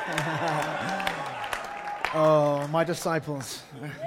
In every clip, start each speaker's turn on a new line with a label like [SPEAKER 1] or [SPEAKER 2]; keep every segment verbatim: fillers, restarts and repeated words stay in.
[SPEAKER 1] Oh, my disciples.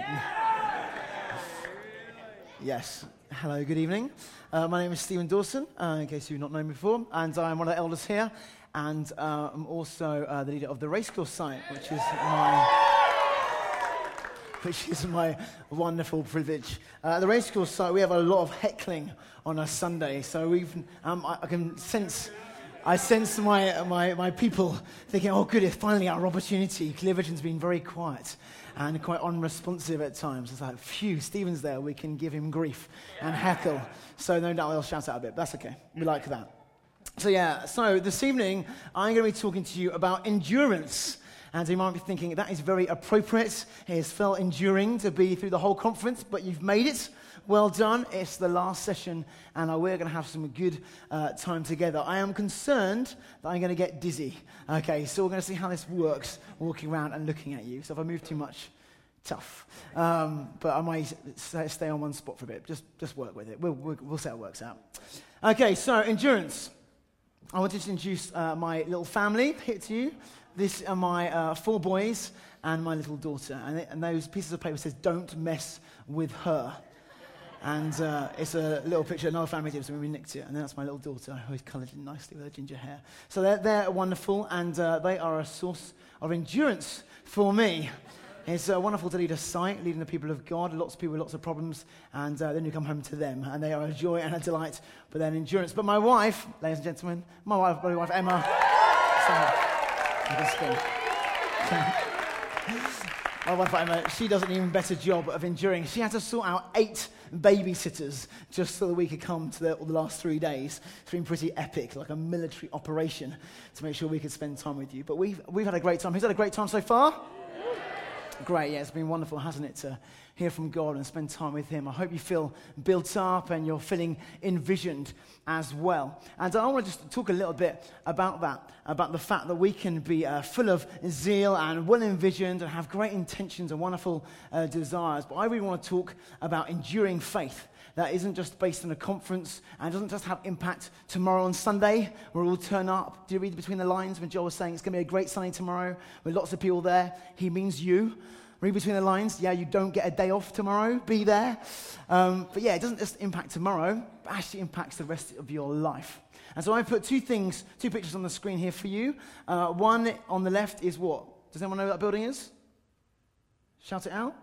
[SPEAKER 1] Yes. Hello, good evening. Uh, my name is Stephen Dawson, uh, in case you've not known me before, and I'm one of the elders here, and uh, I'm also uh, the leader of the Racecourse site, which is my which is my wonderful privilege. Uh, the Racecourse site, we have a lot of heckling on a Sunday, so we've um, I, I can sense. I sense my, my my people thinking, oh, good, it's finally our opportunity. Clear Vision's been very quiet and quite unresponsive at times. It's like, phew, Stephen's there. We can give him grief and heckle. So no doubt they'll shout out a bit. That's okay. We like that. So yeah, so this evening, I'm going to be talking to you about endurance. And you might be thinking, that is very appropriate. It has felt enduring to be through the whole conference, but you've made it. Well done. It's the last session, and we're going to have some good uh, time together. I am concerned that I'm going to get dizzy. Okay, so we're going to see how this works, walking around and looking at you. So if I move too much, tough. Um, but I might stay on one spot for a bit. Just just work with it. We'll, we'll, we'll see how it works out. Okay, so endurance. I want to introduce uh, my little family here to you. This are my uh, four boys and my little daughter. And, it, and those pieces of paper says, don't mess with her. And uh, it's a little picture of another family did, so we nicked it. And then that's my little daughter, who's coloured in nicely with her ginger hair. So they're, they're wonderful, and uh, they are a source of endurance for me. It's uh, wonderful to lead a site, leading the people of God, lots of people with lots of problems, and uh, then you come home to them, and they are a joy and a delight, but then endurance. But my wife, ladies and gentlemen, my wife, my wife Emma, my wife Emma, she does an even better job of enduring. She had to sort out eight babysitters just so that we could come to the, the last three days. It's been pretty epic, like a military operation, to make sure we could spend time with you. But we've we've had a great time. Who's had a great time so far? Great, yeah, it's been wonderful, hasn't it, to hear from God and spend time with Him. I hope you feel built up and you're feeling envisioned as well. And I want to just talk a little bit about that, about the fact that we can be uh, full of zeal and well envisioned and have great intentions and wonderful uh, desires. But I really want to talk about enduring faith. That isn't just based on a conference and doesn't just have impact tomorrow on Sunday where we'll turn up. Do you read between the lines when Joel was saying it's going to be a great Sunday tomorrow with lots of people there? He means you. Read between the lines. Yeah, you don't get a day off tomorrow. Be there. Um, but yeah, it doesn't just impact tomorrow, but actually impacts the rest of your life. And so I put two things, two pictures on the screen here for you. Uh, one on the left is what? Does anyone know what that building is? Shout it out.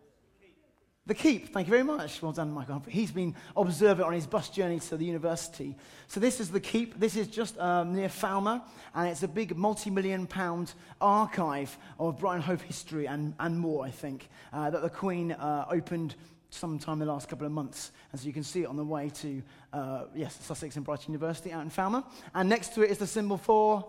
[SPEAKER 1] The Keep, thank you very much. Well done, Michael Humphrey. He's been observant on his bus journey to the university. So this is the Keep. This is just um, near Falmer, and it's a big multi-million pound archive of Brighton Hove history and, and more, I think, uh, that the Queen uh, opened sometime in the last couple of months. And so you can see it on the way to, uh, yes, Sussex and Brighton University out in Falmer. And next to it is the symbol for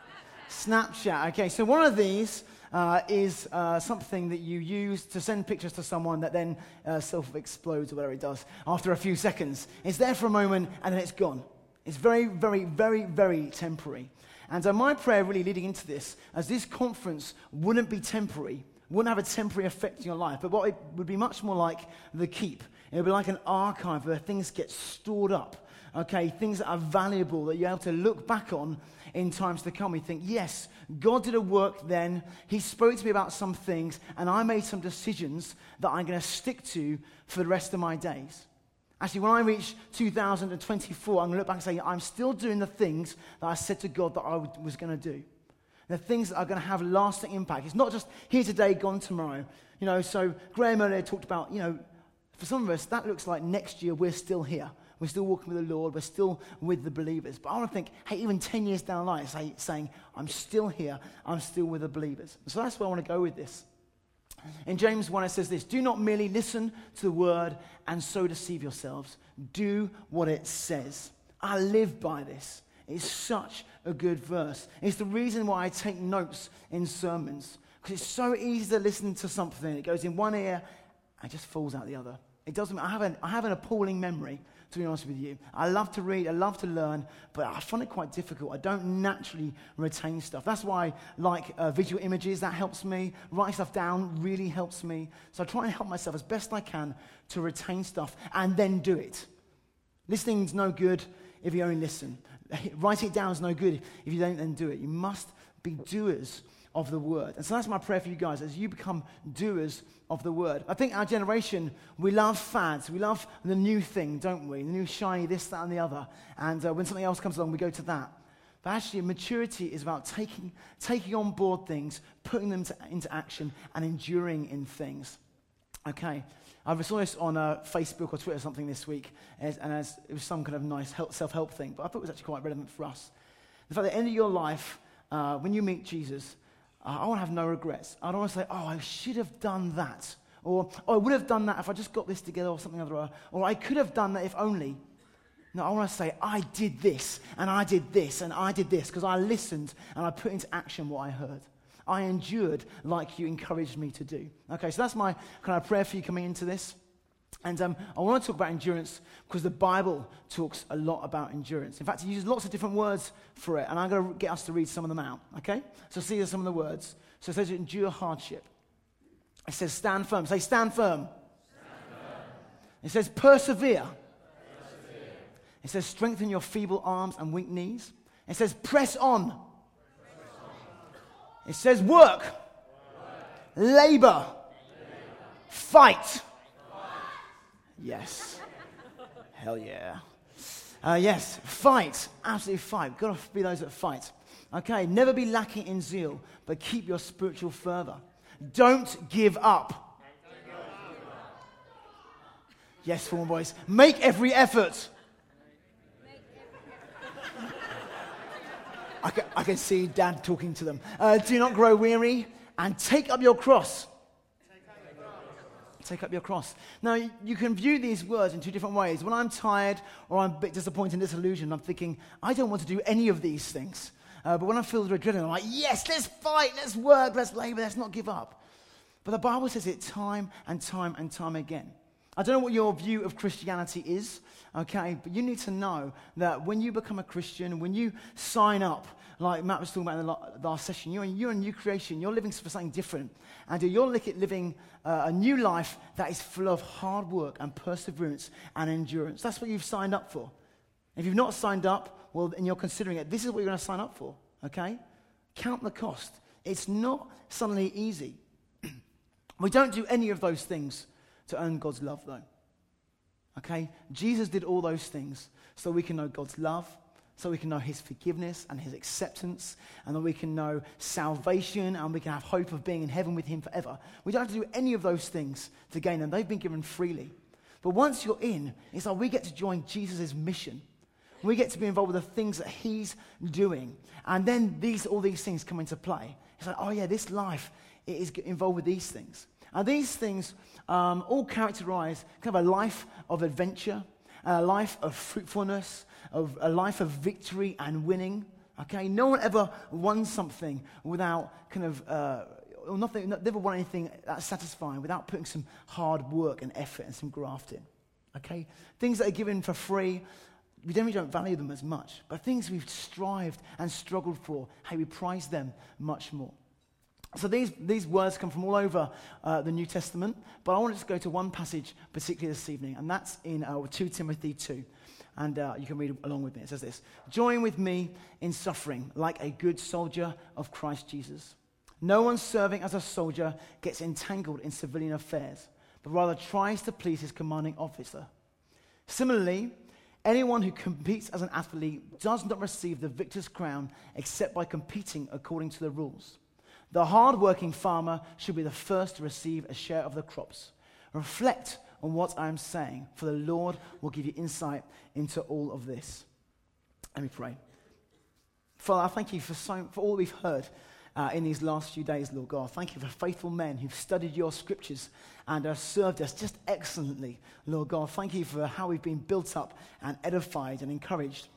[SPEAKER 1] Snapchat. Okay, so one of these Uh, is uh, something that you use to send pictures to someone that then uh, self-explodes or whatever it does after a few seconds. It's there for a moment and then it's gone. It's very, very, very, very temporary. And uh, my prayer really leading into this, as this conference wouldn't be temporary, wouldn't have a temporary effect in your life, but what it would be much more like the Keep. It would be like an archive where things get stored up. Okay, things that are valuable that you're able to look back on in times to come. We think, yes, God did a work then. He spoke to me about some things, and I made some decisions that I'm going to stick to for the rest of my days. Actually, when I reach two thousand twenty-four, I'm going to look back and say, I'm still doing the things that I said to God that I was going to do. The things that are going to have lasting impact. It's not just here today, gone tomorrow. You know, so Graham earlier talked about, you know, for some of us, that looks like next year we're still here. We're still walking with the Lord. We're still with the believers. But I want to think, hey, even ten years down the line, say, saying, I'm still here. I'm still with the believers. So that's where I want to go with this. In James one, it says this, do not merely listen to the word and so deceive yourselves. Do what it says. I live by this. It's such a good verse. It's the reason why I take notes in sermons. Because it's so easy to listen to something. It goes in one ear and just falls out the other. It doesn't. I have an, I have an appalling memory, to be honest with you. I love to read, I love to learn, but I find it quite difficult. I don't naturally retain stuff. That's why I like uh, visual images, that helps me. Writing stuff down really helps me. So I try and help myself as best I can to retain stuff and then do it. Listening's no good if you only listen. Writing it down is no good if you don't then do it. You must be doers of the word. And so that's my prayer for you guys, as you become doers of the word. I think our generation, we love fads. We love the new thing, don't we? The new shiny this, that, and the other. And uh, when something else comes along, we go to that. But actually, maturity is about taking, taking on board things, putting them to, into action, and enduring in things. Okay. I saw this on uh, Facebook or Twitter or something this week, as, and as, it was some kind of nice help, self-help thing, but I thought it was actually quite relevant for us. The fact that at the end of your life, uh, when you meet Jesus, uh, I want to have no regrets. I don't want to say, oh, I should have done that, or oh, I would have done that if I just got this together, or something other, or I could have done that if only. No, I want to say, I did this, and I did this, and I did this, because I listened, and I put into action what I heard. I endured like you encouraged me to do. Okay, so that's my kind of prayer for you coming into this. And um, I want to talk about endurance because the Bible talks a lot about endurance. In fact, it uses lots of different words for it, and I'm going to get us to read some of them out, okay? So see some of the words. So it says endure hardship. It says stand firm. Say stand firm. Stand firm. It says persevere. persevere. It says strengthen your feeble arms and weak knees. It says press on. It says work, work. Labor, Labor. Fight. Fight. Yes. Hell yeah. Uh, yes, fight. Absolutely fight. Got to be those that fight. Okay, never be lacking in zeal, but keep your spiritual fervor. Don't give up. Don't give up. Yes, former boys. Make every effort. I can, I can see Dad talking to them. Uh, do not grow weary, and take up your cross. Take up your cross. Take up your cross. Now, you can view these words in two different ways. When I'm tired or I'm a bit disappointed and disillusioned, I'm thinking, I don't want to do any of these things. Uh, but when I'm filled with adrenaline, I'm like, yes, let's fight, let's work, let's labor, let's not give up. But the Bible says it time and time and time again. I don't know what your view of Christianity is, okay, but you need to know that when you become a Christian, when you sign up, like Matt was talking about in the last session, you're, you're a new creation, you're living for something different, and you're living uh, a new life that is full of hard work and perseverance and endurance. That's what you've signed up for. If you've not signed up, well, and you're considering it, this is what you're going to sign up for, okay? Count the cost. It's not suddenly easy. We don't do any of those things to earn God's love, though. Okay? Jesus did all those things so we can know God's love, so we can know his forgiveness and his acceptance, and that we can know salvation, and we can have hope of being in heaven with him forever. We don't have to do any of those things to gain them. They've been given freely. But once you're in, it's like we get to join Jesus' mission. We get to be involved with the things that he's doing. And then these, all these things come into play. It's like, oh yeah, this life it is involved with these things. And these things um, all characterize kind of a life of adventure, a life of fruitfulness, of a life of victory and winning. Okay, no one ever won something without kind of, uh, or nothing, never won anything that's satisfying without putting some hard work and effort and some graft in. Okay, things that are given for free, we generally don't value them as much. But things we've strived and struggled for, hey, we prize them much more. So these, these words come from all over uh, the New Testament, but I want to go to one passage particularly this evening, and that's in uh, Second Timothy two. And uh, you can read along with me. It says this: join with me in suffering like a good soldier of Christ Jesus. No one serving as a soldier gets entangled in civilian affairs, but rather tries to please his commanding officer. Similarly, anyone who competes as an athlete does not receive the victor's crown except by competing according to the rules. The hard-working farmer should be the first to receive a share of the crops. Reflect on what I am saying, for the Lord will give you insight into all of this. Let me pray. Father, I thank you for, so, for all we've heard uh, in these last few days, Lord God. Thank you for faithful men who've studied your scriptures and have served us just excellently, Lord God. Thank you for how we've been built up and edified and encouraged.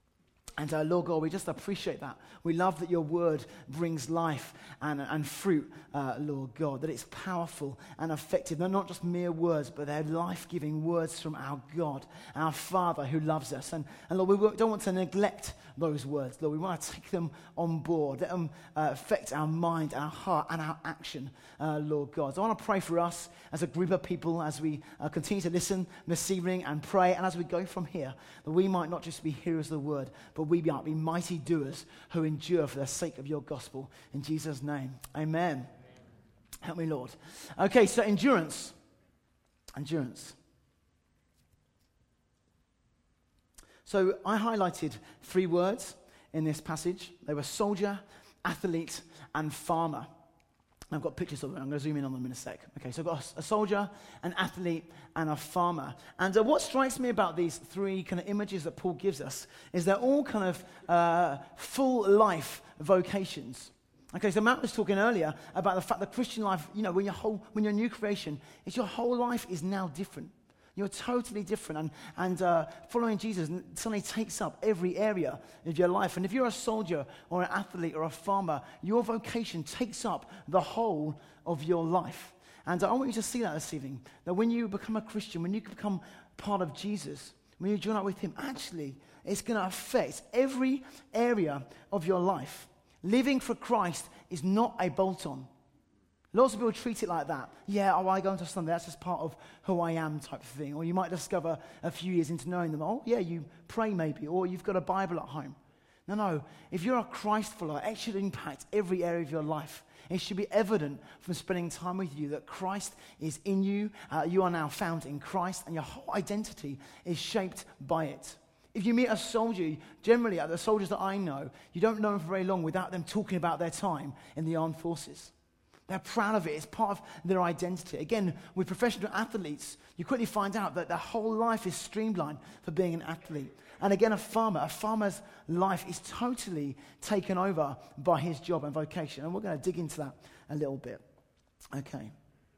[SPEAKER 1] And uh, Lord God, we just appreciate that. We love that your word brings life and, and fruit, uh, Lord God, that it's powerful and effective. They're not just mere words, but they're life-giving words from our God, our Father who loves us. And, and Lord, we don't want to neglect those words. Lord, we want to take them on board. Let them uh, affect our mind, our heart, and our action, uh, Lord God. So I want to pray for us as a group of people as we uh, continue to listen this evening and pray, and as we go from here, that we might not just be hearers of the word, but we might be mighty doers who endure for the sake of your gospel. In Jesus' name, amen. Amen. Help me, Lord. Okay, so endurance. Endurance. So I highlighted three words in this passage. They were soldier, athlete, and farmer. I've got pictures of them. I'm going to zoom in on them in a sec. Okay, so I've got a, a soldier, an athlete, and a farmer. And uh, what strikes me about these three kind of images that Paul gives us is they're all kind of uh, full life vocations. Okay, so Matt was talking earlier about the fact that Christian life, you know, when you're whole, when you're a new creation, it's your whole life is now different. You're totally different, and, and uh, following Jesus suddenly takes up every area of your life. And if you're a soldier or an athlete or a farmer, your vocation takes up the whole of your life. And I want you to see that this evening, that when you become a Christian, when you become part of Jesus, when you join up with him, actually, it's going to affect every area of your life. Living for Christ is not a bolt-on. Lots of people treat it like that. Yeah, oh, I go into Sunday, that's just part of who I am type of thing. Or you might discover a few years into knowing them, oh, yeah, you pray maybe, or you've got a Bible at home. No, no. If you're a Christ follower, it should impact every area of your life. It should be evident from spending time with you that Christ is in you, uh, you are now found in Christ, and your whole identity is shaped by it. If you meet a soldier, generally, uh, the soldiers that I know, you don't know them for very long without them talking about their time in the armed forces. They're proud of it. It's part of their identity. Again, with professional athletes, you quickly find out that their whole life is streamlined for being an athlete. And again, a farmer, a farmer's life is totally taken over by his job and vocation. And we're going to dig into that a little bit. Okay.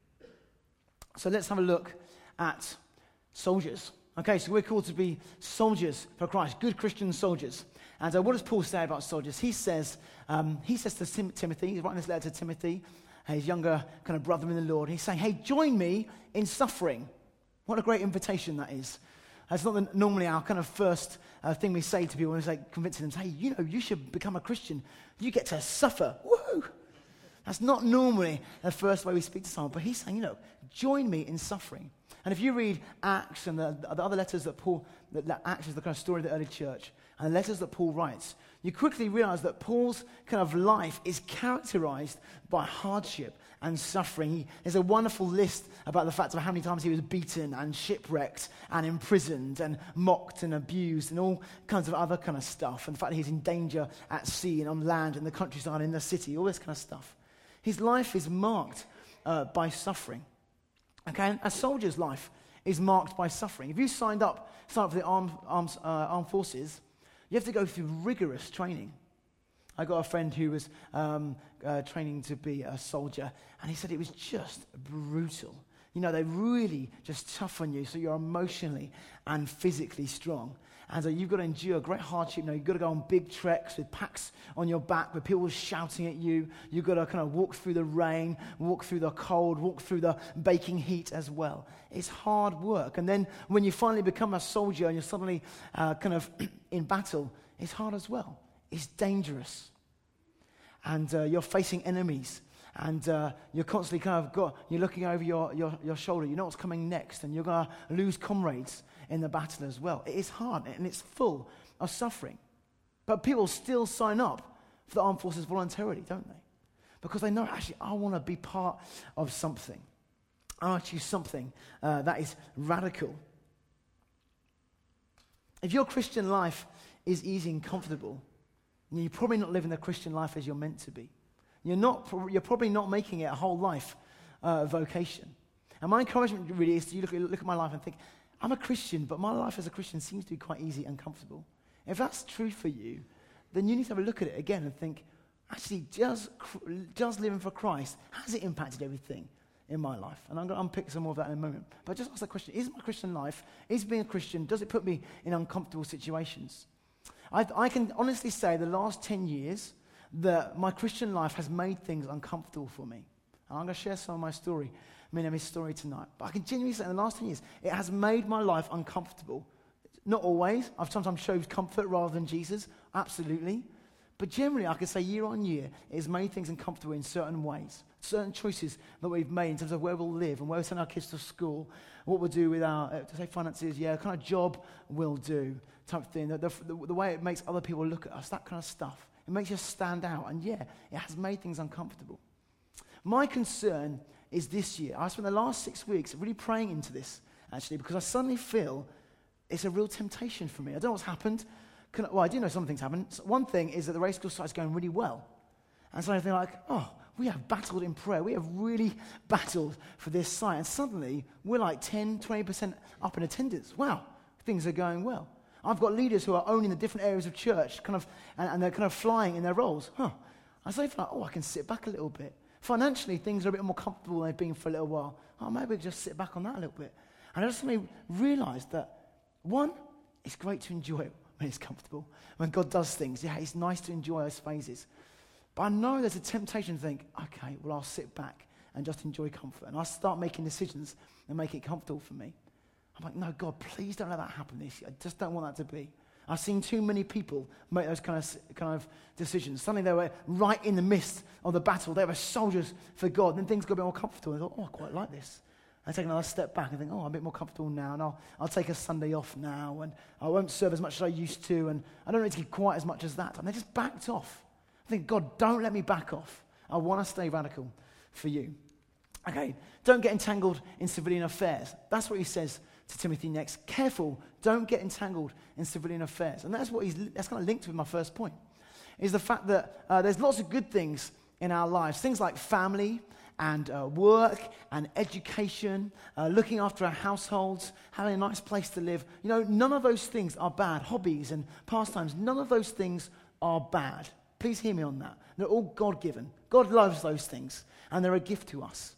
[SPEAKER 1] So let's have a look at soldiers. Okay, so we're called to be soldiers for Christ, good Christian soldiers. And uh, what does Paul say about soldiers? He says, um, he says to Tim- Timothy, he's writing this letter to Timothy, his younger kind of brother in the Lord. He's saying, hey, join me in suffering. What a great invitation that is. That's not the, normally our kind of first uh, thing we say to people when it's like convincing them, hey, you know, you should become a Christian. You get to suffer. Woo! That's not normally the first way we speak to someone. But he's saying, you know, join me in suffering. And if you read Acts and the, the other letters that Paul, that, that Acts is the kind of story of the early church, and the letters that Paul writes, you quickly realize that Paul's kind of life is characterized by hardship and suffering. He, there's a wonderful list about the fact of how many times he was beaten and shipwrecked and imprisoned and mocked and abused and all kinds of other kind of stuff. And the fact that he's in danger at sea and on land, in the countryside, in the city, all this kind of stuff. His life is marked uh, by suffering. Okay, a soldier's life is marked by suffering. If you signed up, signed up for the armed, armed, uh, armed forces, you have to go through rigorous training. I got a friend who was um, uh, training to be a soldier, and he said it was just brutal. You know, they really just toughen you so you're emotionally and physically strong. And so you've got to endure great hardship. You know, you've got to go on big treks with packs on your back with people shouting at you. You've got to kind of walk through the rain, walk through the cold, walk through the baking heat as well. It's hard work. And then when you finally become a soldier and you're suddenly uh, kind of in battle, it's hard as well. It's dangerous. And uh, you're facing enemies. And uh, you're constantly kind of got, you're looking over your, your, your shoulder. You know what's coming next. And you're going to lose comrades in the battle as well. It is hard and it's full of suffering. But people still sign up for the armed forces voluntarily, don't they? Because they know, actually, I want to be part of something. I want to choose something uh, that is radical. If your Christian life is easy and comfortable, you're probably not living the Christian life as you're meant to be. You're not. You're probably not making it a whole life uh, vocation. And my encouragement really is to you look at, look at my life and think, I'm a Christian, but my life as a Christian seems to be quite easy and comfortable. If that's true for you, then you need to have a look at it again and think, actually, just, just living for Christ, has it impacted everything in my life? And I'm going to unpick some more of that in a moment. But just ask the question, is my Christian life, is being a Christian, does it put me in uncomfortable situations? I, I can honestly say the last ten years that my Christian life has made things uncomfortable for me. And I'm going to share some of my story, Minami's story tonight. But I can genuinely say in the last ten years, it has made my life uncomfortable Not always. I've sometimes chose comfort rather than Jesus. Absolutely. But generally, I can say year on year, it has made things uncomfortable in certain ways. Certain choices that we've made in terms of where we'll live and where we'll send our kids to school, what we'll do with our, uh, to say finances, yeah, kind of job we'll do, type of thing. The, the, the way it makes other people look at us, that kind of stuff. It makes us stand out. And yeah, it has made things uncomfortable. My concern is this year. I spent the last six weeks really praying into this, actually, because I suddenly feel it's a real temptation for me. I don't know what's happened. Can I, well, I do know something's happened. So one thing is that the race school site is going really well. And so I feel like, oh, we have battled in prayer. We have really battled for this site. And suddenly, we're like ten, twenty percent up in attendance. Wow, things are going well. I've got leaders who are owning the different areas of church, kind of, and, and they're kind of flying in their roles. Huh. I suddenly feel like, oh, I can sit back a little bit. Financially, things are a bit more comfortable than they've been for a little while. Oh, maybe we can just sit back on that a little bit. And I just suddenly realized that, one, it's great to enjoy it when it's comfortable. When God does things, yeah, it's nice to enjoy those phases. But I know there's a temptation to think, okay, well, I'll sit back and just enjoy comfort. And I'll start making decisions and make it comfortable for me. I'm like, no, God, please don't let that happen this year. I just don't want that to be. I've seen too many people make those kind of kind of decisions. Suddenly they were right in the midst of the battle. They were soldiers for God. And then things got a bit more comfortable. And I thought, oh, I quite like this. I take another step back and think, oh, I'm a bit more comfortable now, and I'll, I'll take a Sunday off now, and I won't serve as much as I used to, and I don't need to give quite as much as that. And they just backed off. I think, God, don't let me back off. I want to stay radical for you. Okay, don't get entangled in civilian affairs. That's what he says to Timothy next. Careful, don't get entangled in civilian affairs. And that's what he's, that's kind of linked with my first point, is the fact that uh, there's lots of good things in our lives, things like family, and uh, work and education, uh, looking after our households, having a nice place to live. You know, none of those things are bad. Hobbies and pastimes, none of those things are bad. Please hear me on that. They're all God-given. God loves those things, and they're a gift to us.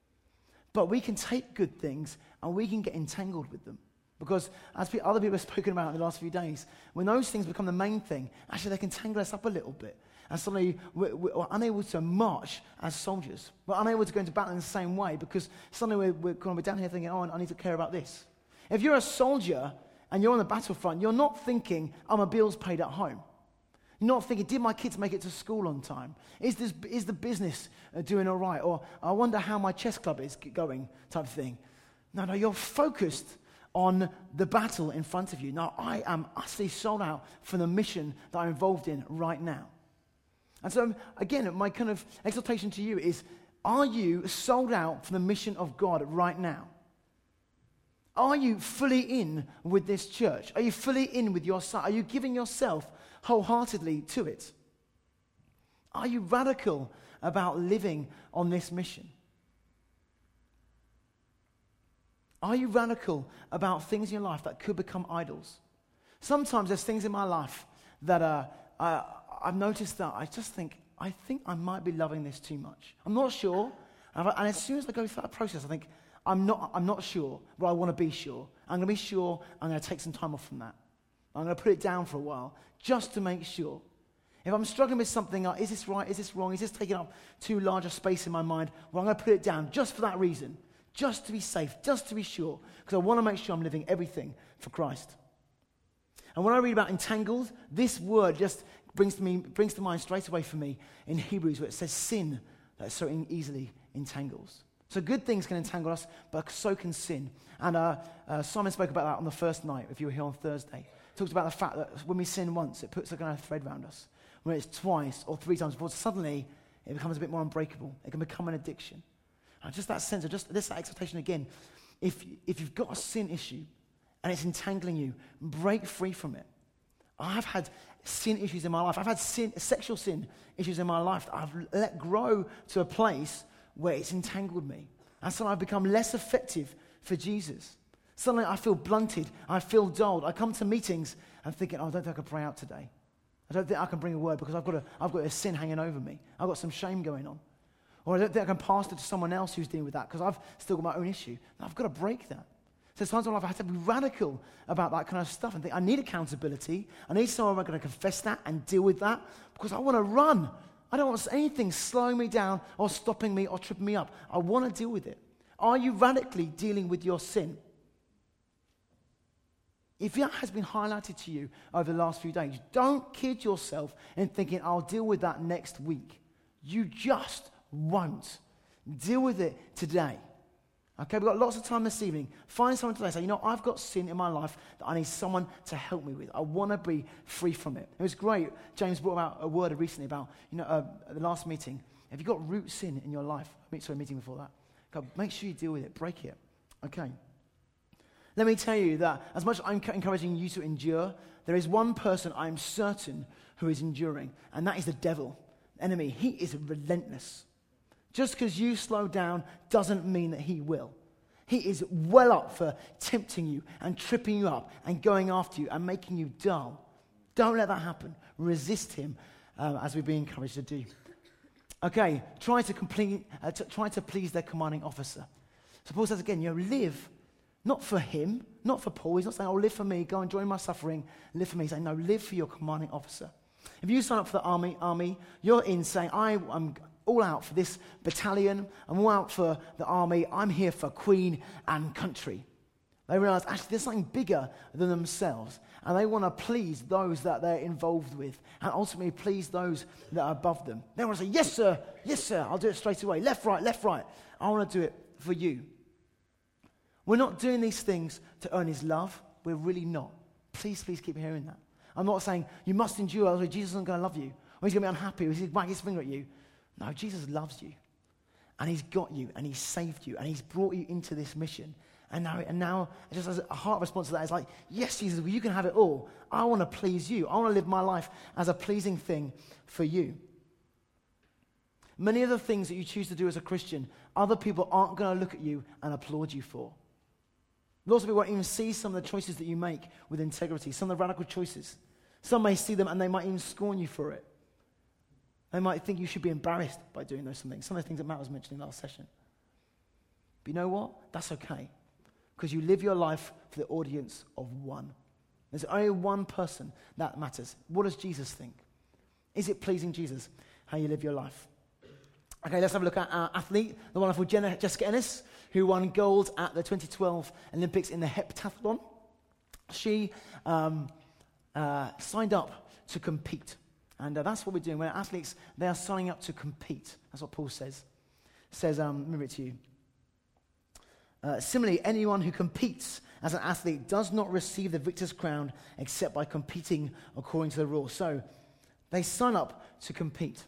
[SPEAKER 1] But we can take good things, and we can get entangled with them. Because as other people have spoken about in the last few days, when those things become the main thing, actually they can tangle us up a little bit. And suddenly we're, we're unable to march as soldiers. We're unable to go into battle in the same way because suddenly we're, we're going to be down here thinking, oh, I need to care about this. If you're a soldier and you're on the battlefront, you're not thinking, oh, my bill's paid at home. You're not thinking, did my kids make it to school on time? Is this is the business uh, doing all right? Or I wonder how my chess club is going, type of thing. No, no, you're focused on the battle in front of you. Now, I am utterly sold out for the mission that I'm involved in right now. And so, again, my kind of exhortation to you is, are you sold out for the mission of God right now? Are you fully in with this church? Are you fully in with your site? Are you giving yourself wholeheartedly to it? Are you radical about living on this mission? Are you radical about things in your life that could become idols? Sometimes there's things in my life that are... Uh, I've noticed that I just think, I think I might be loving this too much. I'm not sure. And as soon as I go through that process, I think, I'm not I'm not sure, but I want to be sure. I'm going to be sure. I'm going to take some time off from that. I'm going to put it down for a while, just to make sure. If I'm struggling with something, uh, is this right? Is this wrong? Is this taking up too large a space in my mind? Well, I'm going to put it down just for that reason, just to be safe, just to be sure, because I want to make sure I'm living everything for Christ. And when I read about entangled, this word just brings to me brings to mind straight away for me in Hebrews, where it says sin that so easily entangles. So good things can entangle us, but so can sin. And uh, uh, Simon spoke about that on the first night, if you were here on Thursday. He talked about the fact that when we sin once, it puts a kind of thread around us. When it's twice or three times before, suddenly it becomes a bit more unbreakable. It can become an addiction. And just that sense of just this expectation again. If if you've got a sin issue and it's entangling you, break free from it. I've had sin issues in my life. I've had sin, sexual sin issues in my life that I've let grow to a place where it's entangled me. And suddenly I've become less effective for Jesus. Suddenly I feel blunted. I feel dulled. I come to meetings and thinking, oh, I don't think I can pray out today. I don't think I can bring a word because I've got a, I've got a sin hanging over me. I've got some shame going on. Or I don't think I can pastor to someone else who's dealing with that because I've still got my own issue. And I've got to break that. So sometimes in my life I have to be radical about that kind of stuff and think I need accountability. I need someone who's going to confess that and deal with that because I want to run. I don't want anything slowing me down or stopping me or tripping me up. I want to deal with it. Are you radically dealing with your sin? If that has been highlighted to you over the last few days, don't kid yourself in thinking, I'll deal with that next week. You just won't. Deal with it today. Okay, we've got lots of time this evening. Find someone today. Say, you know, I've got sin in my life that I need someone to help me with. I want to be free from it. It was great. James brought out a word recently about, you know, uh, at the last meeting. Have you got root sin in your life? Sorry, meeting before that. God, make sure you deal with it. Break it. Okay. Let me tell you that as much as I'm encouraging you to endure, there is one person I'm certain who is enduring, and that is the devil, the enemy. He is relentless. Just because you slow down doesn't mean that he will. He is well up for tempting you and tripping you up and going after you and making you dull. Don't let that happen. Resist him um, as we've been encouraged to do. Okay, try to complete, uh, t- try to please their commanding officer. So Paul says again, you know, live not for him, not for Paul. He's not saying, oh, live for me, go and join my suffering, live for me. He's saying, no, live for your commanding officer. If you sign up for the army, army, you're in saying, I, I'm all out for this battalion, I'm all out for the army, I'm here for Queen and country. They realize, actually, there's something bigger than themselves, and they want to please those that they're involved with, and ultimately please those that are above them. They want to say, yes, sir, yes, sir, I'll do it straight away. Left, right, left, right. I want to do it for you. We're not doing these things to earn his love. We're really not. Please, please keep hearing that. I'm not saying you must endure, otherwise Jesus isn't going to love you, or he's going to be unhappy, or he's going to wag his finger at you. No, Jesus loves you, and he's got you, and he's saved you, and he's brought you into this mission. And now, and now, just as a heart response to that is like, yes, Jesus, well, you can have it all. I want to please you. I want to live my life as a pleasing thing for you. Many of the things that you choose to do as a Christian, other people aren't going to look at you and applaud you for. Lots of people won't even see some of the choices that you make with integrity, some of the radical choices. Some may see them and they might even scorn you for it. They might think you should be embarrassed by doing those things. Some of the things that Matt was mentioning last session. But you know what? That's okay. Because you live your life for the audience of one. There's only one person that matters. What does Jesus think? Is it pleasing Jesus, how you live your life? Okay, let's have a look at our athlete, the wonderful Jenna, Jessica Ennis, who won gold at the twenty twelve Olympics in the heptathlon. She um, uh, signed up to compete. And uh, that's what we're doing. When athletes, they are signing up to compete. That's what Paul says. Says, um, remember it to you. Uh, similarly, anyone who competes as an athlete does not receive the victor's crown except by competing according to the rules. So they sign up to compete.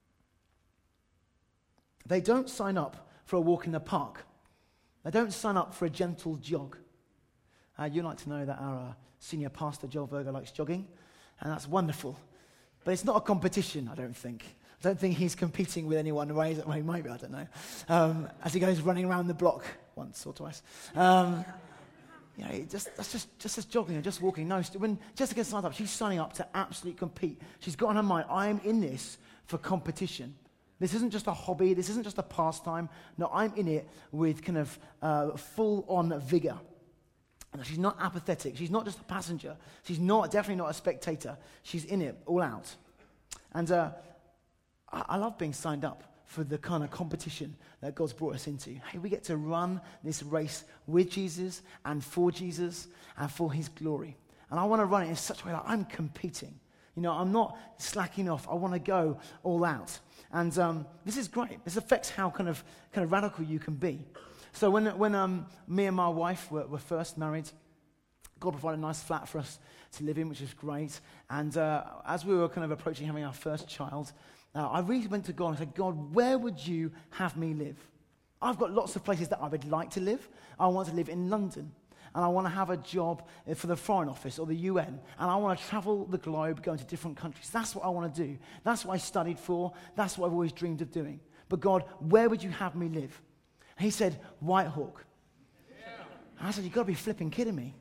[SPEAKER 1] They don't sign up for a walk in the park. They don't sign up for a gentle jog. Uh, you'd like to know that our uh, senior pastor, Joel Berger, likes jogging, and that's wonderful. But it's not a competition, I don't think. I don't think he's competing with anyone. Well, he might be, I don't know. Um, as he goes running around the block once or twice. Um, you know, just, that's just, just as jogging or just walking. No, when Jessica signs up, she's signing up to absolutely compete. She's got on her mind, I am in this for competition. This isn't just a hobby. This isn't just a pastime. No, I'm in it with kind of uh, full-on vigor. And she's not apathetic. She's not just a passenger. She's not, definitely not a spectator. She's in it all out. And uh, I, I love being signed up for the kind of competition that God's brought us into. Hey, we get to run this race with Jesus and for Jesus and for his glory. And I want to run it in such a way that I'm competing. You know, I'm not slacking off. I want to go all out. And um, this is great. This affects how kind of kind of radical you can be. So when when um, me and my wife were, were first married, God provided a nice flat for us to live in, which is great. And uh, as we were kind of approaching having our first child, uh, I really went to God and said, God, where would you have me live? I've got lots of places that I would like to live. I want to live in London. And I want to have a job for the Foreign Office or the U N. And I want to travel the globe, go into different countries. That's what I want to do. That's what I studied for. That's what I've always dreamed of doing. But God, where would you have me live? And he said, Whitehawk. Yeah. And I said, you've got to be flipping kidding me.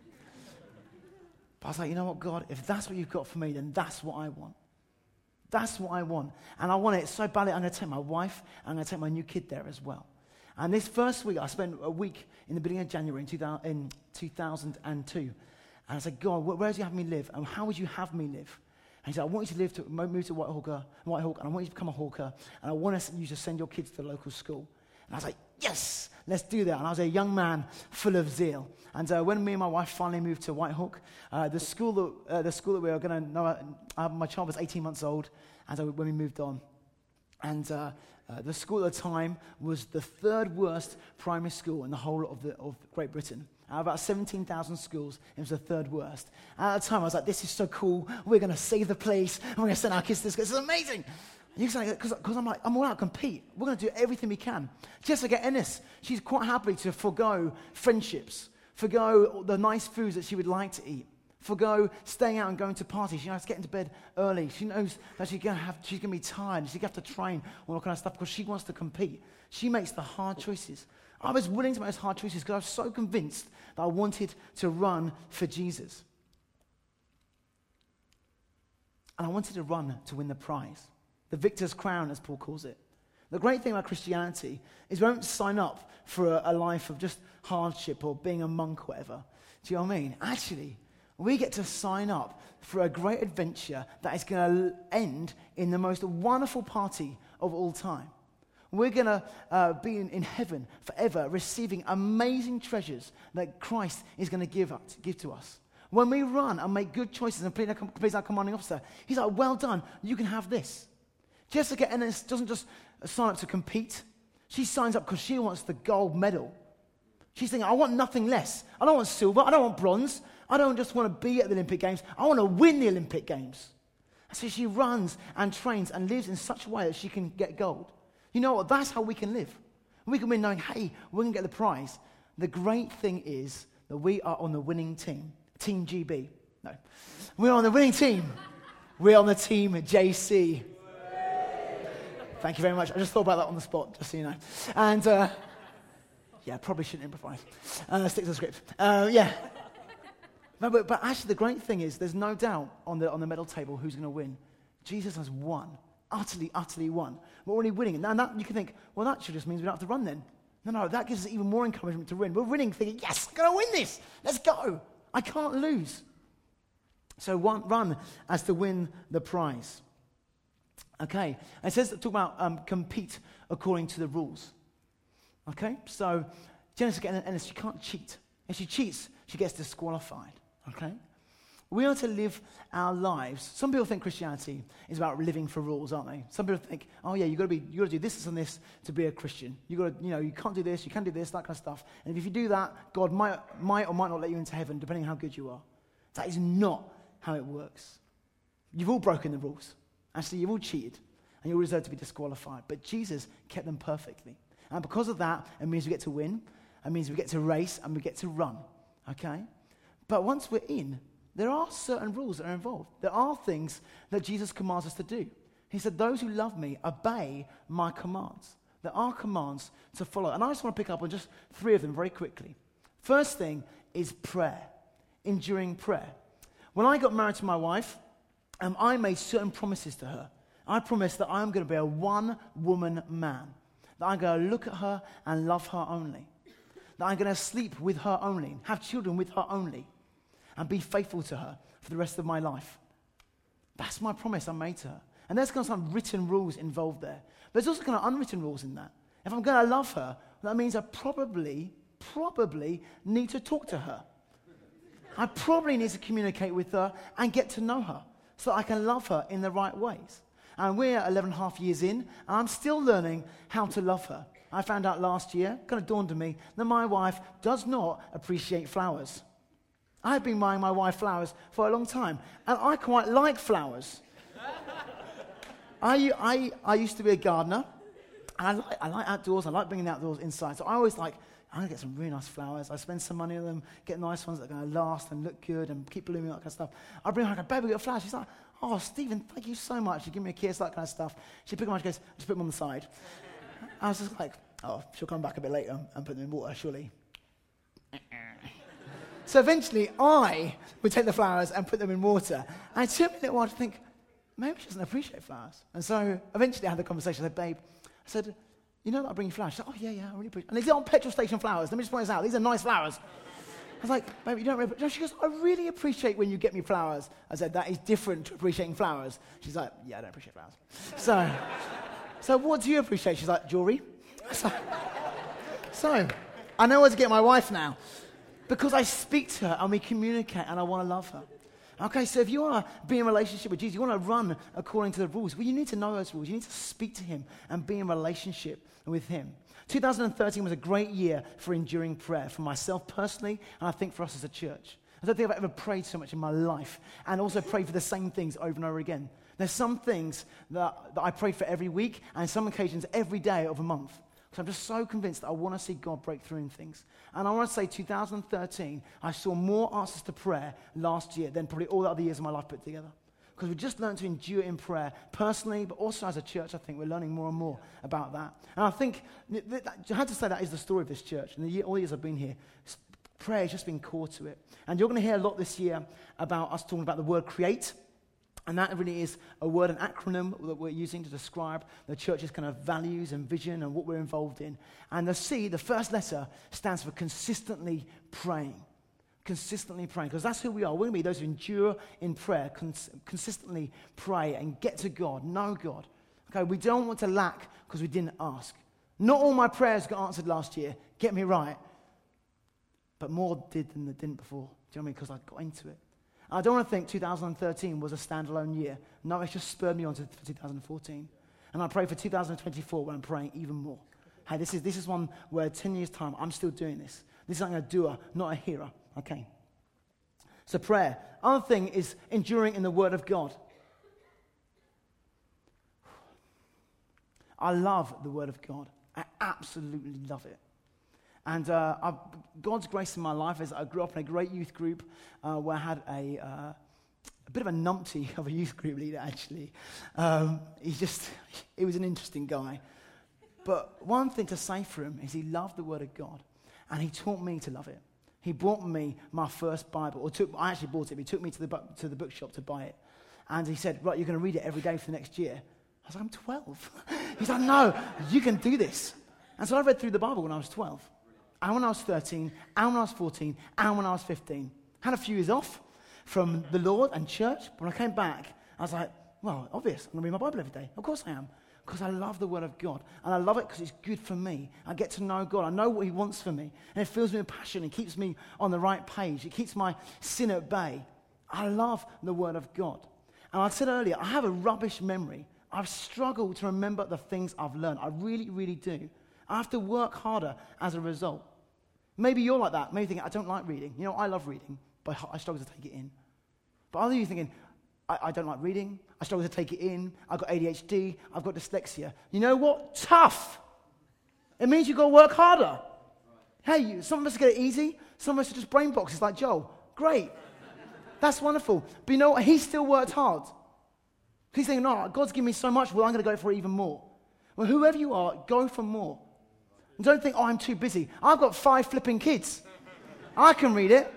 [SPEAKER 1] But I was like, you know what, God, if that's what you've got for me, then that's what I want. That's what I want. And I want it so badly, I'm going to take my wife, and I'm going to take my new kid there as well. And this first week, I spent a week in the beginning of January in two thousand two. And I said, God, where do you have me live? And how would you have me live? And he said, I want you to live to move to Whitehawk, Whitehawk, and I want you to become a hawker, and I want you to send your kids to the local school. And I was like, yes, let's do that. And I was a young man full of zeal. And uh, when me and my wife finally moved to Whitehawk, uh, the school that uh, the school that we were going to know, uh, my child was eighteen months old, and so when we moved on, and uh, uh, the school at the time was the third worst primary school in the whole of the of Great Britain. Out of about seventeen thousand schools, it was the third worst. And at the time, I was like, this is so cool. We're going to save the place, and we're going to send our kids to this. This is amazing. Because I'm like, I'm all out to compete. We're going to do everything we can. Jessica Ennis, she's quite happy to forgo friendships, forgo the nice foods that she would like to eat, forgo staying out and going to parties. She knows getting to bed early. She knows that she's going to have, she's going to be tired. She's going to have to train, all that kind of stuff, because she wants to compete. She makes the hard choices. I was willing to make those hard choices because I was so convinced that I wanted to run for Jesus. And I wanted to run to win the prize. The victor's crown, as Paul calls it. The great thing about Christianity is we don't sign up for a, a life of just hardship or being a monk or whatever. Do you know what I mean? Actually, we get to sign up for a great adventure that is going to end in the most wonderful party of all time. We're going to uh, be in, in heaven forever, receiving amazing treasures that Christ is going to give us, give to us. When we run and make good choices and please our commanding officer, he's like, well done, you can have this. Jessica Ennis doesn't just sign up to compete. She signs up because she wants the gold medal. She's thinking, I want nothing less. I don't want silver. I don't want bronze. I don't just want to be at the Olympic Games. I want to win the Olympic Games. And so she runs and trains and lives in such a way that she can get gold. You know what? That's how we can live. We can win knowing, hey, we're going to get the prize. The great thing is that we are on the winning team. Team G B. No. We're on the winning team. We're on the team J C. Thank you very much. I just thought about that on the spot, just so you know. And, uh, yeah, probably shouldn't improvise. Uh, stick to the script. Uh, yeah. No, but, but actually, the great thing is there's no doubt on the, on the medal table who's going to win. Jesus has won. Utterly, utterly won. We're already winning. And that, you can think, well, that just means we don't have to run then. No, no, that gives us even more encouragement to win. We're winning, thinking, yes, I'm going to win this. Let's go. I can't lose. So one, run as to win the prize. Okay, it says, talk about um, compete according to the rules. Okay, so Jessica Ennis, she can't cheat. If she cheats, she gets disqualified. Okay, we are to live our lives. Some people think Christianity is about living for rules, aren't they? Some people think, oh yeah, you got to be, you got to do this, this, and this to be a Christian. You got to, you know, you can't do this, you can't do this, that kind of stuff. And if you do that, God might, might or might not let you into heaven, depending on how good you are. That is not how it works. You've all broken the rules. Actually, you've all cheated, and you all deserve to be disqualified. But Jesus kept them perfectly. And because of that, it means we get to win. It means we get to race, and we get to run. Okay? But once we're in, there are certain rules that are involved. There are things that Jesus commands us to do. He said, those who love me obey my commands. There are commands to follow. And I just want to pick up on just three of them very quickly. First thing is prayer, enduring prayer. When I got married to my wife, Um, I made certain promises to her. I promised that I'm going to be a one-woman man, that I'm going to look at her and love her only, that I'm going to sleep with her only, have children with her only, and be faithful to her for the rest of my life. That's my promise I made to her. And there's kind of some written rules involved there. But there's also kind of unwritten rules in that. If I'm going to love her, that means I probably, probably need to talk to her. I probably need to communicate with her and get to know her, so I can love her in the right ways. And we're eleven and a half years in, and I'm still learning how to love her. I found out last year, it kind of dawned on me, that my wife does not appreciate flowers. I've been buying my wife flowers for a long time, and I quite like flowers. I, I, I used to be a gardener, and I like, I like outdoors, I like bringing the outdoors inside, so I always like, I'm going to get some really nice flowers. I spend some money on them, get nice ones that are going to last and look good and keep blooming, that kind of stuff. I bring her, I go, baby, we got flowers. She's like, oh, Stephen, thank you so much. She give me a kiss, that kind of stuff. She pick them up, she goes, just put them on the side. I was just like, oh, she'll come back a bit later and put them in water, surely. So eventually, I would take the flowers and put them in water. And it took me a little while to think, maybe she doesn't appreciate flowers. And so eventually I had the conversation. I said, babe, I said, you know that I bring you flowers? She said, oh, yeah, yeah, I really appreciate it. And these aren't petrol station flowers. Let me just point this out. These are nice flowers. I was like, baby, you don't really... No, she goes, I really appreciate when you get me flowers. I said, that is different to appreciating flowers. She's like, yeah, I don't appreciate flowers. So, so what do you appreciate? She's like, jewelry. So, So, I know where to get my wife now. Because I speak to her and we communicate and I want to love her. Okay, so if you want to be in a relationship with Jesus, you want to run according to the rules, well, you need to know those rules. You need to speak to him and be in relationship with him. two thousand thirteen was a great year for enduring prayer, for myself personally, and I think for us as a church. I don't think I've ever prayed so much in my life, and also prayed for the same things over and over again. There's some things that, that I pray for every week, and some occasions every day of a month. Because I'm just so convinced that I want to see God break through in things. And I want to say two thousand thirteen, I saw more answers to prayer last year than probably all the other years of my life put together. Because we just learned to endure in prayer personally, but also as a church, I think we're learning more and more about that. And I think, th- th- I had to say that is the story of this church. And the year, all the years I've been here, prayer has just been core to it. And you're going to hear a lot this year about us talking about the word create. And that really is a word, an acronym that we're using to describe the church's kind of values and vision and what we're involved in. And the C, the first letter, stands for consistently praying. Consistently praying, because that's who we are. We're going to be those who endure in prayer, cons- consistently pray and get to God, know God. Okay, we don't want to lack because we didn't ask. Not all my prayers got answered last year, get me right. But more did than they didn't before. Do you know what I mean? Because I got into it. I don't want to think two thousand thirteen was a standalone year. No, it's just spurred me on to two thousand fourteen. And I pray for two thousand twenty-four when I'm praying even more. Hey, this is this is one where ten years' time, I'm still doing this. This is like a doer, not a hearer. Okay. So prayer. Other thing is enduring in the Word of God. I love the Word of God. I absolutely love it. And uh, I've, God's grace in my life is I grew up in a great youth group uh, where I had a, uh, a bit of a numpty of a youth group leader, actually. Um, he just, he was an interesting guy. But one thing to say for him is he loved the Word of God, and he taught me to love it. He bought me my first Bible, or took, I actually bought it, but he took me to the, bu- to the bookshop to buy it. And he said, right, you're going to read it every day for the next year. I was like, I'm twelve. He's like, no, you can do this. And so I read through the Bible when I was twelve. And when I was thirteen, and when I was fourteen, and when I was fifteen. Had a few years off from the Lord and church. But when I came back, I was like, well, obvious. I'm going to read my Bible every day. Of course I am. Because I love the Word of God. And I love it because it's good for me. I get to know God. I know what he wants for me. And it fills me with passion. It keeps me on the right page. It keeps my sin at bay. I love the Word of God. And I said earlier, I have a rubbish memory. I've struggled to remember the things I've learned. I really, really do. I have to work harder as a result. Maybe you're like that. Maybe you think, I don't like reading. You know, I love reading, but I struggle to take it in. But other you thinking, I, I don't like reading. I struggle to take it in. I've got A D H D. I've got dyslexia. You know what? Tough. It means you've got to work harder. Hey, you, some of us get it easy. Some of us are just brain boxes like Joel. Great. That's wonderful. But you know what? He still worked hard. He's thinking, no, God's given me so much, well, I'm going to go for even more. Well, whoever you are, go for more. And don't think, oh, I'm too busy. I've got five flipping kids. I can read it.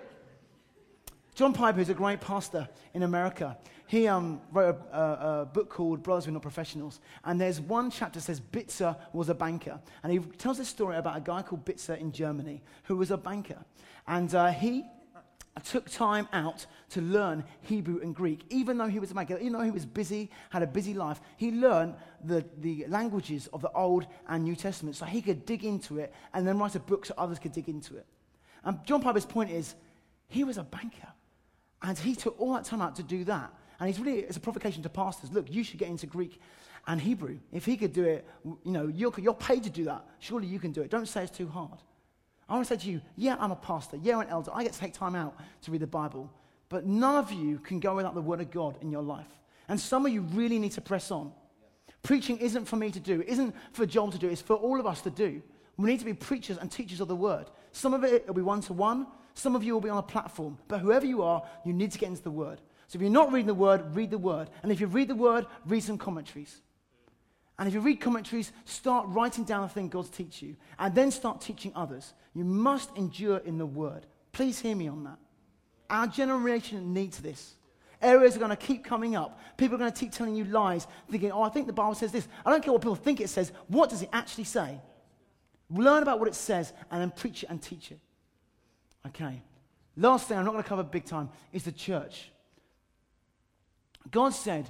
[SPEAKER 1] John Piper, who's a great pastor in America, he um, wrote a, a, a book called Brothers We're Not Professionals. And there's one chapter that says Bitzer was a banker. And he tells this story about a guy called Bitzer in Germany who was a banker. And uh, he took time out to learn Hebrew and Greek. Even though he was a banker, even though he was busy, had a busy life, he learned the, the languages of the Old and New Testament so he could dig into it and then write a book so others could dig into it. And John Piper's point is, he was a banker. And he took all that time out to do that. And he's really, it's a provocation to pastors. Look, you should get into Greek and Hebrew. If he could do it, you know, you're, you're paid to do that. Surely you can do it. Don't say it's too hard. I want to say to you, yeah, I'm a pastor. Yeah, I'm an elder. I get to take time out to read the Bible. But none of you can go without the Word of God in your life. And some of you really need to press on. Preaching isn't for me to do. It isn't for John to do. It's for all of us to do. We need to be preachers and teachers of the Word. Some of it will be one-to-one. Some of you will be on a platform. But whoever you are, you need to get into the Word. So if you're not reading the Word, read the Word. And if you read the Word, read some commentaries. And if you read commentaries, start writing down the thing God's teach you. And then start teaching others. You must endure in the Word. Please hear me on that. Our generation needs this. Areas are going to keep coming up. People are going to keep telling you lies, thinking, oh, I think the Bible says this. I don't care what people think it says. What does it actually say? Learn about what it says and then preach it and teach it. Okay. Last thing I'm not going to cover big time is the church. God said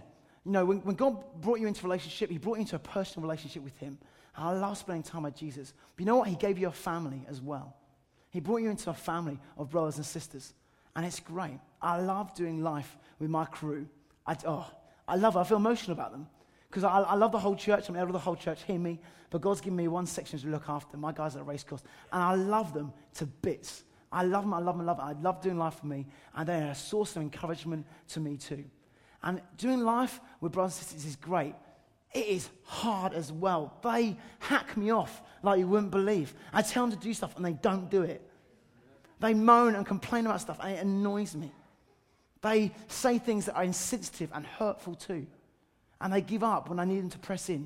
[SPEAKER 1] You know, when, when God brought you into a relationship, he brought you into a personal relationship with him. And I love spending time with Jesus. But you know what? He gave you a family as well. He brought you into a family of brothers and sisters. And it's great. I love doing life with my crew. I, oh, I love it. I feel emotional about them. Because I, I love the whole church. I'm the elder of the whole church. Hear me. But God's given me one section to look after. My guys are at Racecourse. And I love them to bits. I love them. I love them. I love them. I love doing life with me. And they're a source of encouragement to me too. And doing life with brothers and sisters is great. It is hard as well. They hack me off like you wouldn't believe. I tell them to do stuff and they don't do it. They moan and complain about stuff and it annoys me. They say things that are insensitive and hurtful too. And they give up when I need them to press in.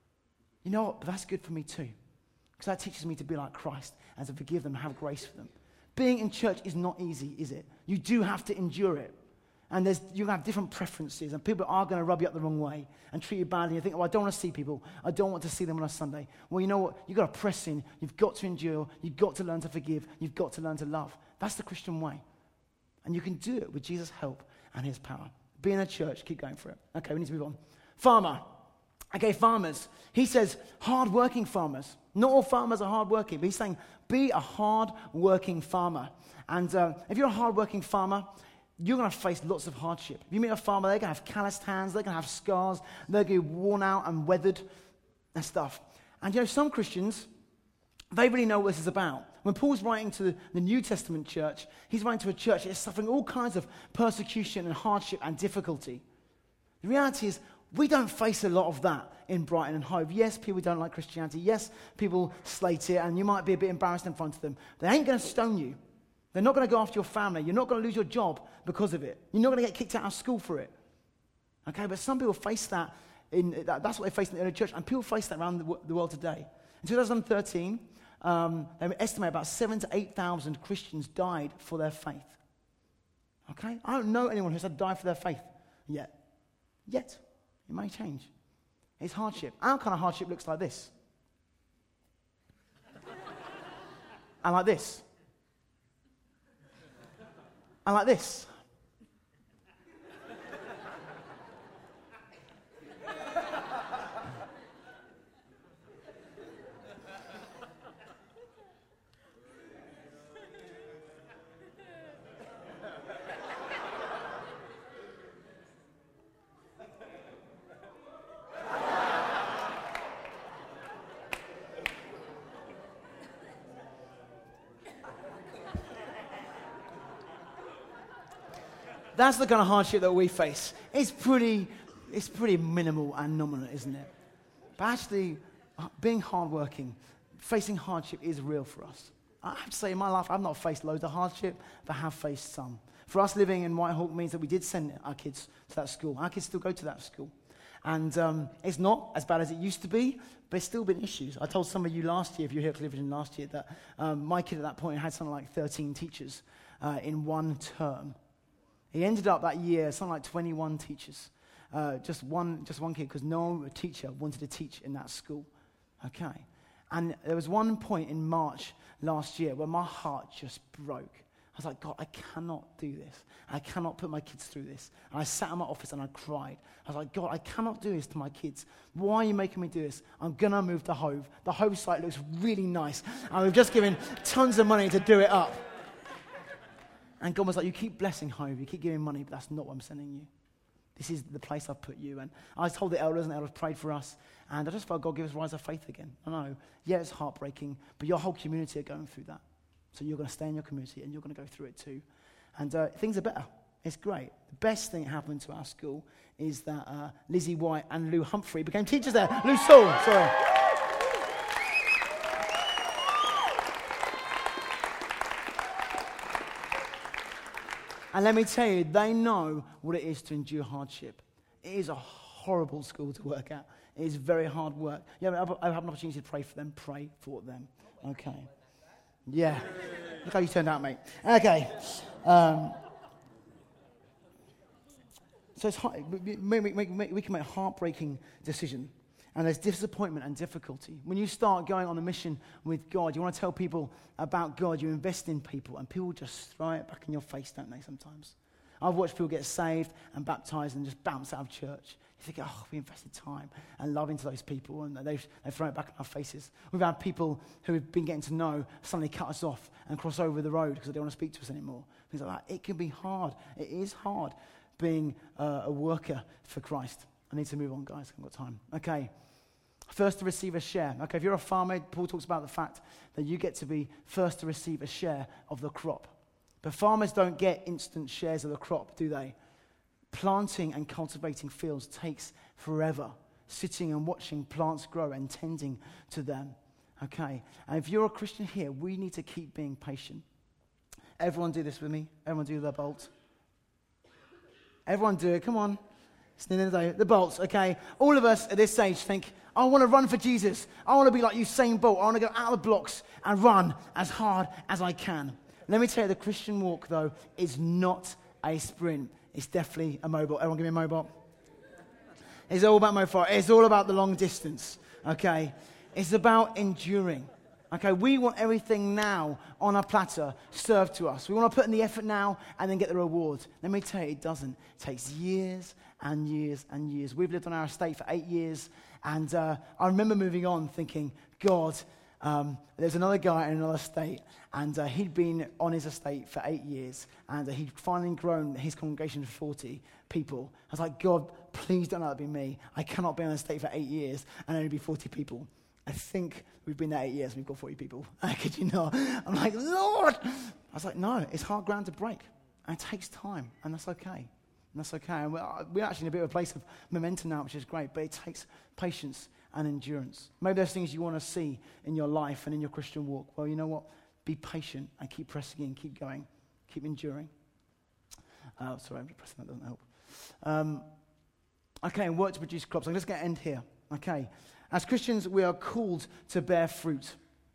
[SPEAKER 1] You know what? But that's good for me too. Because that teaches me to be like Christ and to forgive them and have grace for them. Being in church is not easy, is it? You do have to endure it. And there's, you have different preferences, and people are going to rub you up the wrong way and treat you badly. You think, oh, I don't want to see people. I don't want to see them on a Sunday. Well, you know what? You've got to press in. You've got to endure. You've got to learn to forgive. You've got to learn to love. That's the Christian way. And you can do it with Jesus' help and his power. Be in a church. Keep going for it. Okay, we need to move on. Farmer. Okay, farmers. He says hard-working farmers. Not all farmers are hard-working, but he's saying be a hard-working farmer. And uh, if you're a hard-working farmer, you're going to face lots of hardship. If you meet a farmer, they're going to have calloused hands, they're going to have scars, they're going to be worn out and weathered and stuff. And you know, some Christians, they really know what this is about. When Paul's writing to the, the New Testament church, he's writing to a church that is suffering all kinds of persecution and hardship and difficulty. The reality is, we don't face a lot of that in Brighton and Hove. Yes, people don't like Christianity. Yes, people slate it, and you might be a bit embarrassed in front of them. They ain't going to stone you. They're not going to go after your family. You're not going to lose your job because of it. You're not going to get kicked out of school for it. Okay, but some people face that. In that, that's what they face in the early church, and people face that around the, the world today. In twenty thirteen, um, they estimate about seven to eight thousand Christians died for their faith. Okay, I don't know anyone who's had to die for their faith yet. Yet, it may change. It's hardship. Our kind of hardship looks like this, and like this. And like this. That's the kind of hardship that we face. It's pretty, it's pretty minimal and nominal, isn't it? But actually, being hardworking, facing hardship is real for us. I have to say, in my life, I've not faced loads of hardship, but I have faced some. For us, living in Whitehawk means that we did send our kids to that school. Our kids still go to that school. And um, it's not as bad as it used to be, but it's still been issues. I told some of you last year, if you were here at Clifton last year, that um, my kid at that point had something like thirteen teachers uh, in one term. He ended up that year, something like twenty-one teachers. Uh, just one just one kid, because no teacher wanted to teach in that school. Okay. And there was one point in March last year where my heart just broke. I was like, God, I cannot do this. I cannot put my kids through this. And I sat in my office and I cried. I was like, God, I cannot do this to my kids. Why are you making me do this? I'm going to move to Hove. The Hove site looks really nice. And we've just given tons of money to do it up. And God was like, you keep blessing Hove, you keep giving money, but that's not what I'm sending you. This is the place I've put you. And I told the elders, and the elders prayed for us, and I just felt God give us rise of faith again. I know, yeah, it's heartbreaking, but your whole community are going through that. So you're going to stay in your community, and you're going to go through it too. And uh, things are better. It's great. The best thing that happened to our school is that uh, Lizzie White and Lou Humphrey became teachers there. Lou Saul, sorry. And let me tell you, they know what it is to endure hardship. It is a horrible school to work at. It is very hard work. Yeah, I have an opportunity to pray for them. Pray for them. Okay. Yeah. Look how you turned out, mate. Okay. Um, so it's hard, we, we, we, we can make a heartbreaking decision. And there's disappointment and difficulty. When you start going on a mission with God, you want to tell people about God, you invest in people, and people just throw it back in your face, don't they, sometimes? I've watched people get saved and baptized and just bounce out of church. You think, oh, we invested time and love into those people, and they've, they've thrown it back in our faces. We've had people who we've been getting to know suddenly cut us off and cross over the road because they don't want to speak to us anymore. Things like that. It can be hard. It is hard being uh, a worker for Christ. I need to move on, guys. I haven't got time. Okay. First to receive a share. Okay, if you're a farmer, Paul talks about the fact that you get to be first to receive a share of the crop. But farmers don't get instant shares of the crop, do they? Planting and cultivating fields takes forever. Sitting and watching plants grow and tending to them. Okay, and if you're a Christian here, we need to keep being patient. Everyone do this with me. Everyone do the bolt. Everyone do it. Come on. It's the end of the day. The bolts, okay? All of us at this stage think, I want to run for Jesus. I want to be like Usain Bolt. I want to go out of the blocks and run as hard as I can. Let me tell you, the Christian walk, though, is not a sprint. It's definitely a mobile. Everyone give me a mobile. It's all about mobile. It's all about the long distance, okay? It's about enduring. Okay, we want everything now on a platter served to us. We want to put in the effort now and then get the reward. Let me tell you, it doesn't. It takes years and years and years. We've lived on our estate for eight years, and uh, I remember moving on thinking, God, um, there's another guy in another estate, and uh, he'd been on his estate for eight years, and uh, he'd finally grown his congregation to forty people. I was like, God, please don't let it be me. I cannot be on an estate for eight years and only be forty people. I think we've been there eight years and we've got forty people. Could you not? I'm like, Lord! I was like, no, it's hard ground to break. And it takes time, and that's okay. And that's okay. And we're, we're actually in a bit of a place of momentum now, which is great, but it takes patience and endurance. Maybe there's things you want to see in your life and in your Christian walk. Well, you know what? Be patient and keep pressing in, keep going, keep enduring. Uh, sorry, I'm just pressing, that doesn't help. Um, okay, and work to produce crops. I'm just going to end here. Okay. As Christians, we are called to bear fruit,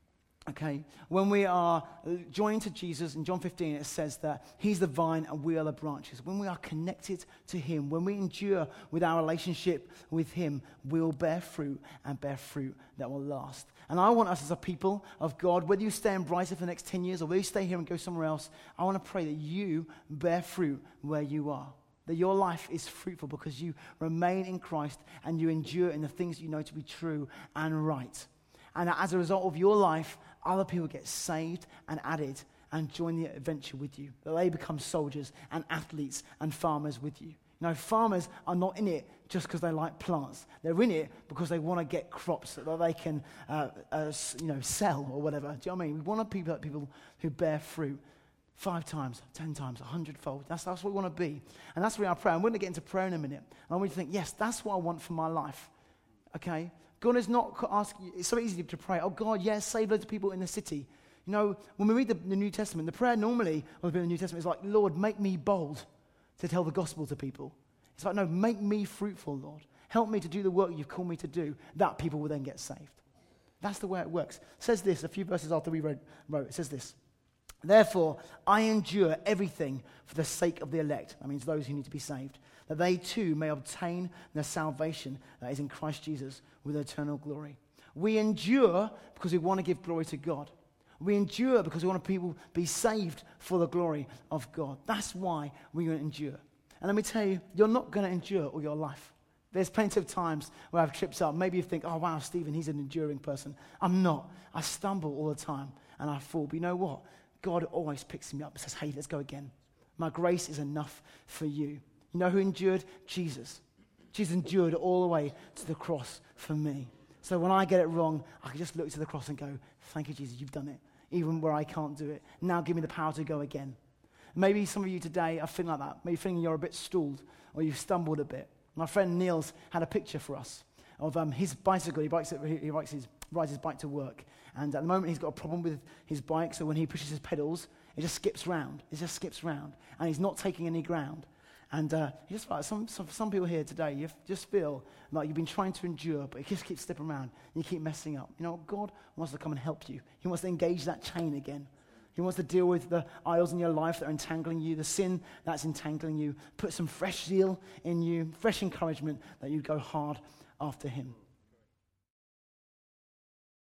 [SPEAKER 1] okay? When we are joined to Jesus, in John fifteen, it says that he's the vine and we are the branches. When we are connected to him, when we endure with our relationship with him, we'll bear fruit and bear fruit that will last. And I want us as a people of God, whether you stay in Brighton for the next ten years or whether you stay here and go somewhere else, I want to pray that you bear fruit where you are. That your life is fruitful because you remain in Christ and you endure in the things you know to be true and right. And as a result of your life, other people get saved and added and join the adventure with you. That they become soldiers and athletes and farmers with you. You know, farmers are not in it just because they like plants. They're in it because they want to get crops that they can, uh, uh, you know, sell or whatever. Do you know what I mean? We want people, people who bear fruit. Five times, ten times, a hundredfold. That's, that's what we want to be. And that's where our prayer. And we're going to get into prayer in a minute. And I want you to think, yes, that's what I want for my life. Okay? God is not asking, it's so easy to pray, oh God, yes, save loads of people in the city. You know, when we read the, the New Testament, the prayer normally of the New Testament is like, Lord, make me bold to tell the gospel to people. It's like, no, make me fruitful, Lord. Help me to do the work you've called me to do, that people will then get saved. That's the way it works. It says this, a few verses after we read, wrote, it says this. Therefore, I endure everything for the sake of the elect. That means those who need to be saved. That they too may obtain the salvation that is in Christ Jesus with eternal glory. We endure because we want to give glory to God. We endure because we want people to be saved for the glory of God. That's why we endure. And let me tell you, you're not going to endure all your life. There's plenty of times where I've tripped up. Maybe you think, oh wow, Stephen, he's an enduring person. I'm not. I stumble all the time and I fall. But you know what? God always picks me up and says, hey, let's go again. My grace is enough for you. You know who endured? Jesus. Jesus endured all the way to the cross for me. So when I get it wrong, I can just look to the cross and go, thank you, Jesus, you've done it. Even where I can't do it. Now give me the power to go again. Maybe some of you today are feeling like that. Maybe feeling you're a bit stalled or you've stumbled a bit. My friend Niels had a picture for us of um, his bicycle. He, bikes it, he bikes his, rides his bike to work. And at the moment, he's got a problem with his bike, so when he pushes his pedals, it just skips round. It just skips round. And he's not taking any ground. And uh, you just like some, some some people here today, you just feel like you've been trying to endure, but it just keeps slipping around. And you keep messing up. You know, God wants to come and help you. He wants to engage that chain again. He wants to deal with the idols in your life that are entangling you, the sin that's entangling you. Put some fresh zeal in you, fresh encouragement that you go hard after him.